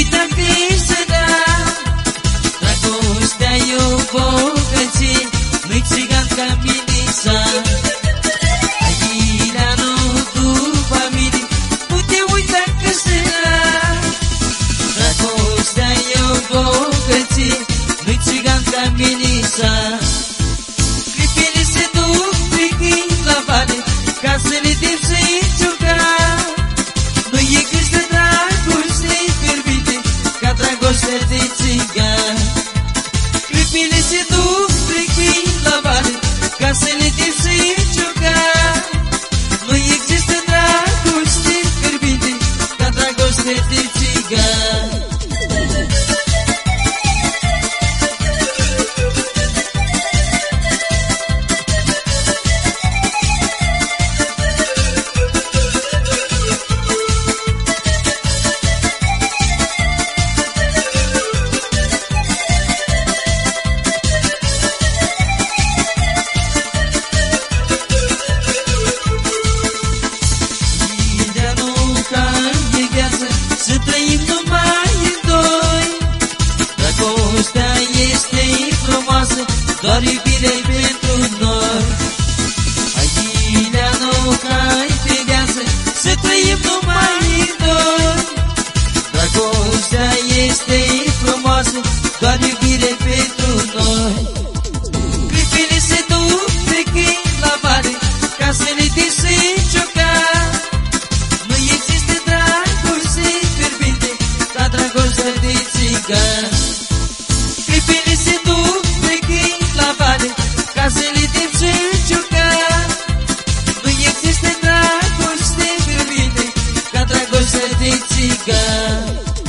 uitam că ești sărat. Dragostea e o bogăție, nu-i țigan ca Minisa. Aileanu după mine, nu te uita că sărat. Dragostea e o bogăție, nu-i țigan ca Minisa. Clipile se duc privind la vale, ca să ne tem să-i juca. Nu există dragoste fierbinte ca dragostea de țigan. Clipile se duc privind la vale, ca să ne tem să-i juca. Nu există dragoste fierbinte ca dragostea de țigan. Să trăim numai în doi. Dragostea este frumoasă, doar iubire pentru noi. Aileanu, hai pe viață, să trăim numai în doi. Dragostea este frumoasă, doar iubire pentru noi. Clipile se duc trecând la vale, ca să ne tem să-i juca. Nu există dragoste fierbinte ca dragostea de țigan. Clipile se duc trecând la vale, ca să le tem să-i juca. Nu există dragoste fierbinte ca dragostea de țigan.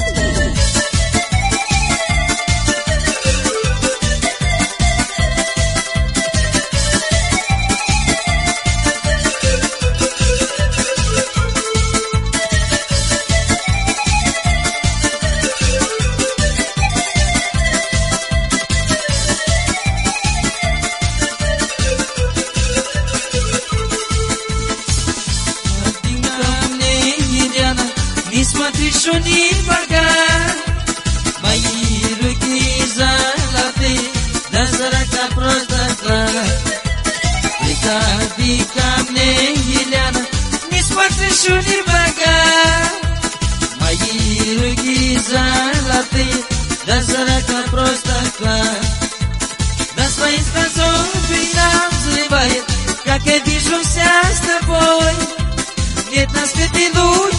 Не смотри, что не бога, мои руки золотые, да зарака просто край. Приходи ко мне, Еляна, не смотри, что не бога, мои руки золотые, да зарака просто край. Да своих концов нам взрывает, как я вижу вся с тобой. Нет на свете луч